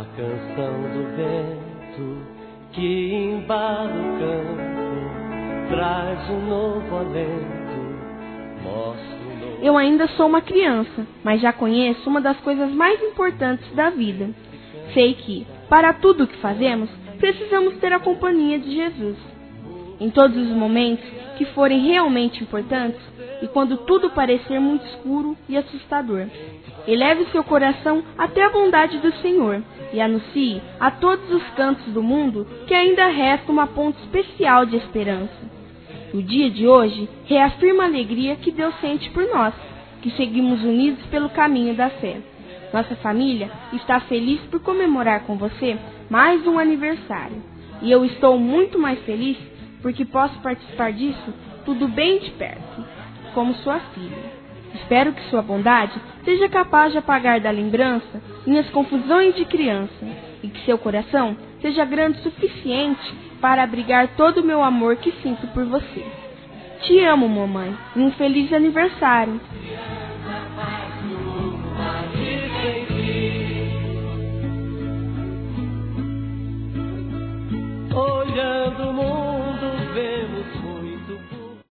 A canção do vento que embala o campo traz um novo alento, mostra um novo... Eu ainda sou uma criança, mas já conheço uma das coisas mais importantes da vida. Sei que, para tudo o que fazemos, precisamos ter a companhia de Jesus. Em todos os momentos que forem realmente importantes e quando tudo parecer muito escuro e assustador, eleve seu coração até a bondade do Senhor e anuncie a todos os cantos do mundo que ainda resta uma ponte especial de esperança. O dia de hoje reafirma a alegria que Deus sente por nós, que seguimos unidos pelo caminho da fé. Nossa família está feliz por comemorar com você mais um aniversário. E eu estou muito mais feliz porque posso participar disso tudo bem de perto, como sua filha. Espero que sua bondade seja capaz de apagar da lembrança minhas confusões de criança e que seu coração seja grande o suficiente para abrigar todo o meu amor que sinto por você. Te amo, mamãe, e um feliz aniversário.